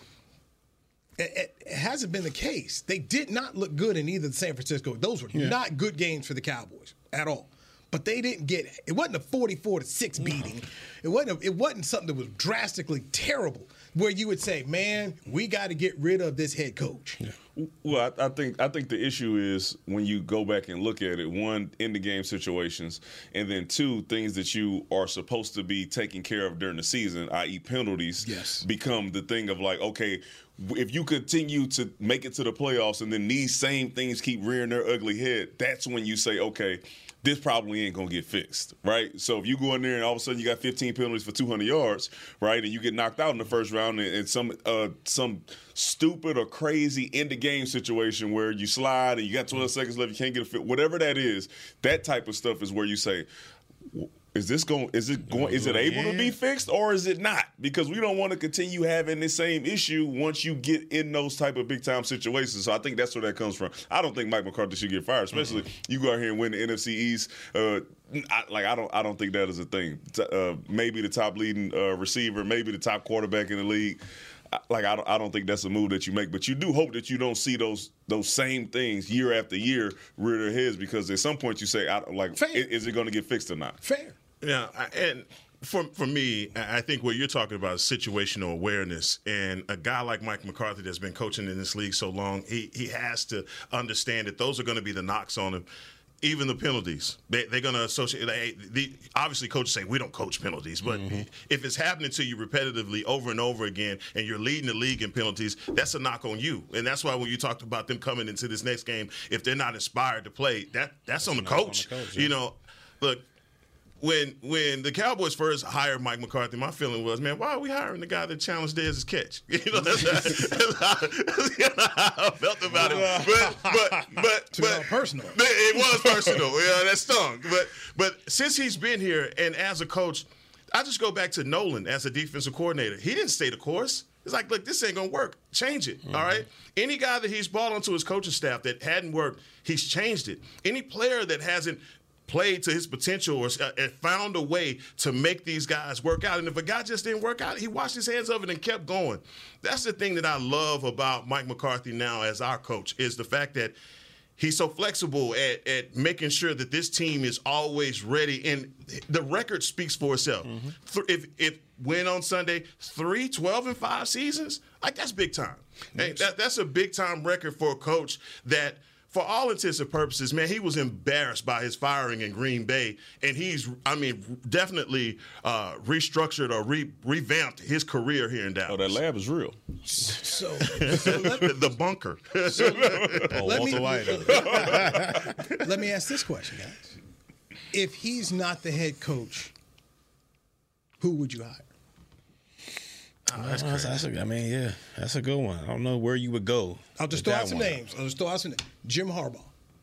It, it hasn't been the case. They did not look good in either the San Francisco. Those were yeah. not good games for the Cowboys at all. but they didn't get it. It wasn't a forty-four to six beating. It wasn't. A, it wasn't something that was drastically terrible, where you would say, "Man, we got to get rid of this head coach."
Yeah. Well, I, I think I think the issue is when you go back and look at it, one, in the game situations, and then two, things that you are supposed to be taking care of during the season, that is penalties,
yes.
become the thing of like, okay, if you continue to make it to the playoffs and then these same things keep rearing their ugly head, that's when you say, okay, this probably ain't going to get fixed, right? So if you go in there and all of a sudden you got fifteen penalties for two hundred yards, right, and you get knocked out in the first round and, and some uh, some stupid or crazy end-of-game situation where you slide and you got twelve seconds left, you can't get a fit, whatever that is, that type of stuff is where you say, Is this going? Is it going? Is it able
yeah.
to be fixed, or is it not? Because we don't want to continue having the same issue once you get in those type of big time situations. So I think that's where that comes from. I don't think Mike McCarthy should get fired, especially mm-hmm. you go out here and win the N F C East. Uh, I, like I don't, I don't think that is a thing. Uh, maybe the top leading uh, receiver, maybe the top quarterback in the league. Like I don't, I don't think that's a move that you make, but you do hope that you don't see those those same things year after year rear their heads, because at some point you say, I, like, Fair. is it going to get fixed or not?
Fair.
Yeah, and for for me, I think what you're talking about is situational awareness. And a guy like Mike McCarthy that's been coaching in this league so long, he he has to understand that those are going to be the knocks on him. Even the penalties, they, they're going to associate. They, the, obviously, coaches say we don't coach penalties, but mm-hmm. if it's happening to you repetitively over and over again, and you're leading the league in penalties, that's a knock on you. And that's why when you talked about them coming into this next game, if they're not inspired to play, that that's, that's on the coach. On the coach yeah. You know, look. When when the Cowboys first hired Mike McCarthy, my feeling was, man, why are we hiring the guy that challenged Dez's catch? You know, that's, that's, that's, how, that's how I felt about it. But but but,
Too
but
personal.
It was personal. Yeah, that stung. But but since he's been here and as a coach, I just go back to Nolan as a defensive coordinator. He didn't stay the course. It's like, look, this ain't gonna work. Change it. Mm-hmm. All right. Any guy that he's brought onto his coaching staff that hadn't worked, he's changed it. Any player that hasn't played to his potential or uh, found a way to make these guys work out. And if a guy just didn't work out, he washed his hands of it and kept going. That's the thing that I love about Mike McCarthy now as our coach, is the fact that he's so flexible at, at making sure that this team is always ready. And the record speaks for itself. Mm-hmm. If, if win on Sunday, three, twelve, and five seasons, like that's big time. Hey, that, that's a big time record for a coach that, for all intents and purposes, man, he was embarrassed by his firing in Green Bay, and he's, I mean, definitely uh, restructured or re- revamped his career here in Dallas.
Oh, that lab is real.
So, so let,
the bunker.
So,
oh,
let,
Walter
me,
White.
let me ask this question, guys. If he's not the head coach, who would you hire?
Oh, that's oh, that's a, I mean, yeah, that's a good one. I don't know where you would go.
I'll just throw out some one. names. I'll just throw out some names. Jim Harbaugh.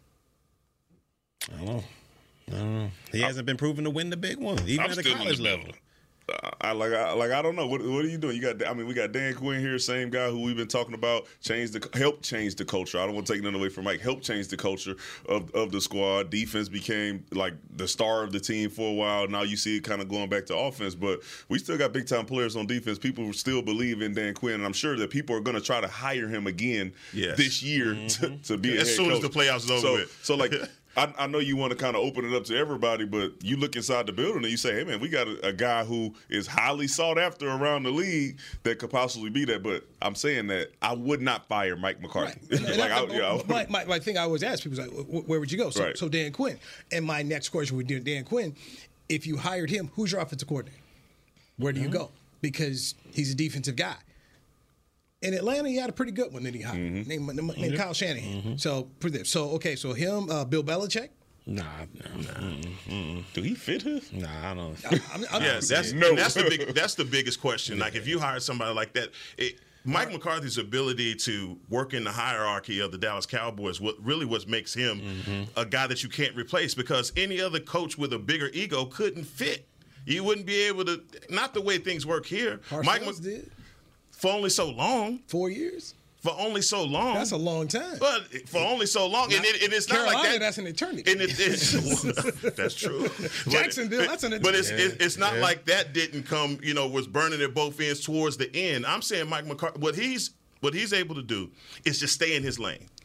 I don't know. I don't know. He I, hasn't been proven to win the big one, even
I'm
at the college level.
I like, I like, I don't know. What, what are you doing? You got, I mean, we got Dan Quinn here, same guy who we've been talking about, change the, help change the culture. I don't want to take nothing away from Mike. Help change the culture of of the squad. Defense became like the star of the team for a while. Now you see it kind of going back to offense, but we still got big time players on defense. People still believe in Dan Quinn, and I'm sure that people are going to try to hire him again yes. this year mm-hmm. to, to be
as
a head
soon
coach.
as the playoffs is over
so,
with.
So like. I, I know you want to kind of open it up to everybody, but you look inside the building and you say, hey, man, we got a, a guy who is highly sought after around the league that could possibly be that. But I'm saying that I would not fire Mike McCarthy. Right. like I, I, you know,
my, my, my thing I always ask people is like, where would you go? So,
right.
so Dan Quinn. And my next question would be Dan Quinn. If you hired him, who's your offensive coordinator? Where do mm-hmm. you go? Because he's a defensive guy. In Atlanta, he had a pretty good one that he hired, mm-hmm. named, named mm-hmm. Kyle Shanahan. Mm-hmm. So, so okay, so him, uh, Bill Belichick.
Nah, nah, nah. Mm-mm.
Do he fit her?
Nah, I don't.
I'm, I'm,
yes, that's no. that's the big that's the biggest question. Like if you hire somebody like that, it, Mike right. McCarthy's ability to work in the hierarchy of the Dallas Cowboys, what really what makes him mm-hmm. a guy that you can't replace, because any other coach with a bigger ego couldn't fit. You wouldn't be able to. Not the way things work here.
Parcells
Mike Mc,
did
for only so long.
Four years.
For only so long.
That's a long time.
But for only so long. Not, and, it, and it's
Carolina,
not like that.
That's an eternity.
And it, it's, that's true.
Jacksonville,
but,
that's an eternity.
But it's, it, it's not
yeah.
like that didn't come, you know, was burning at both ends towards the end. I'm saying Mike McCarthy, what he's, what he's able to do is just stay in his lane.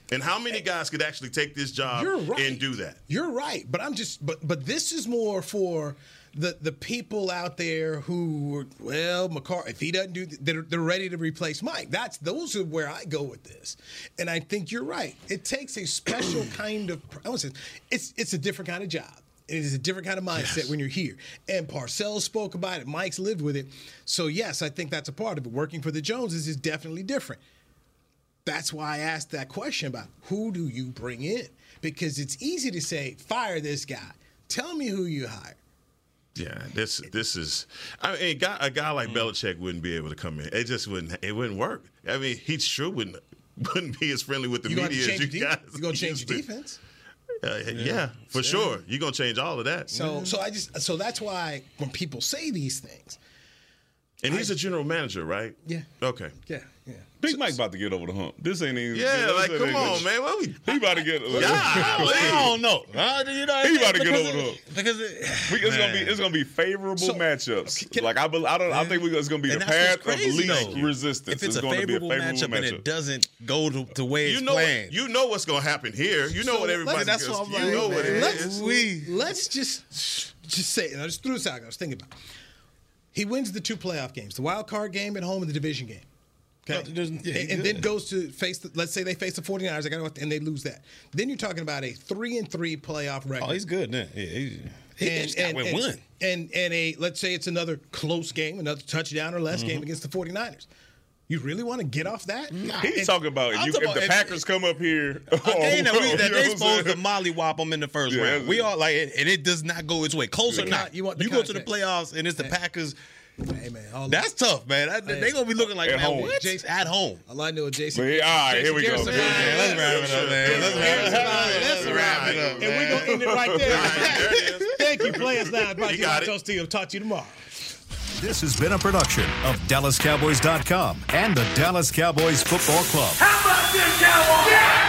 And how many guys could actually take this job
right.
and do that?
You're right, but I'm just but but this is more for the the people out there who, well, McCarthy, if he doesn't do, they're, they're ready to replace Mike. That's those are where I go with this, and I think you're right. It takes a special kind of, I want to say, it's it's a different kind of job. It is a different kind of mindset yes. when you're here. And Parcells spoke about it. Mike's lived with it. So yes, I think that's a part of it. Working for the Joneses is definitely different. That's why I asked that question about who do you bring in, because it's easy to say fire this guy. Tell me who you hire.
Yeah, this this is. I mean, a guy, a guy like Belichick wouldn't be able to come in. It just wouldn't. It wouldn't work. I mean, he sure wouldn't wouldn't be as friendly with the
you
media as you
de-
guys.
You're gonna change your defense.
Uh, yeah, yeah, for yeah. sure. You're gonna change all of that.
So, so I just so that's why when people say these things,
and he's I, a general manager, right?
Yeah.
Okay.
Yeah. Yeah.
Big Mike about to get over the hump. This ain't even.
Yeah, like come on, man. What we?
He about to get.
Yeah, I
don't know. Uh, you know
he about to get over the hump
because it,
we, it's gonna be it's gonna be favorable so, matchups. Can, like I, I don't I think we, it's gonna be the path
crazy,
of least
though.
resistance.
If it's,
it's
a,
going
favorable
to be a favorable
matchup,
matchup
and it doesn't go to the way it's
you know
planned,
what, you know what's gonna happen here. You know so what everybody.
That's
goes,
what I'm
you
like,
know
man.
what it
let's,
is.
We let's just just say it. I just threw this out. I was thinking about. He wins the two playoff games, the wild card game at home and the division game. Okay. No, yeah, and, and then goes to face, the, let's say they face the 49ers, they got and they lose that. Then you're talking about a three and three playoff record.
Oh, he's good now. Yeah, he's, he
and,
just got
and,
win
and,
one.
And, and a, let's say it's another close game, another touchdown or less mm-hmm. game against the 49ers. You really want to get off that?
Nah. He's and, talking about, you, talking if the if, Packers come up here.
A game that, we, that they supposed to mollywop them in the first yeah, round. We all like it, and it does not go its way. Close or not, not, you, want you go to the playoffs, and it's the yeah. Packers.
Hey man, all
that's that. tough, man. I, hey, they gonna be looking like
at
man,
home.
What? Jason, at home.
All I know is Jason.
But, all right,
Jason
here we go.
Garrison,
yeah, yeah, let's wrap it up, man. Let's wrap it up.
Let's wrap it up. And we're gonna end it right there. Right, Thank you, Players Lounge. Brought to you by Toast Steel. Talk to you tomorrow.
This has been a production of Dallas Cowboys dot com and the Dallas Cowboys Football Club.
How about this, Cowboys? Yeah!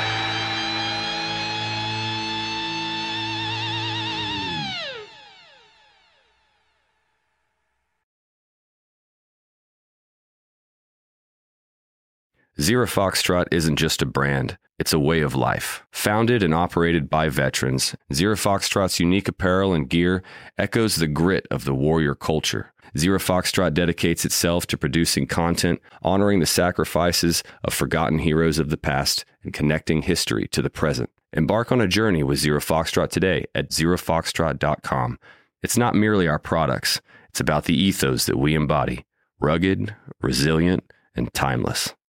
Zero Foxtrot isn't just a brand, it's a way of life. Founded and operated by veterans, Zero Foxtrot's unique apparel and gear echoes the grit of the warrior culture. Zero Foxtrot dedicates itself to producing content, honoring the sacrifices of forgotten heroes of the past, and connecting history to the present. Embark on a journey with Zero Foxtrot today at zero foxtrot dot com. It's not merely our products, it's about the ethos that we embody, rugged, resilient, and timeless.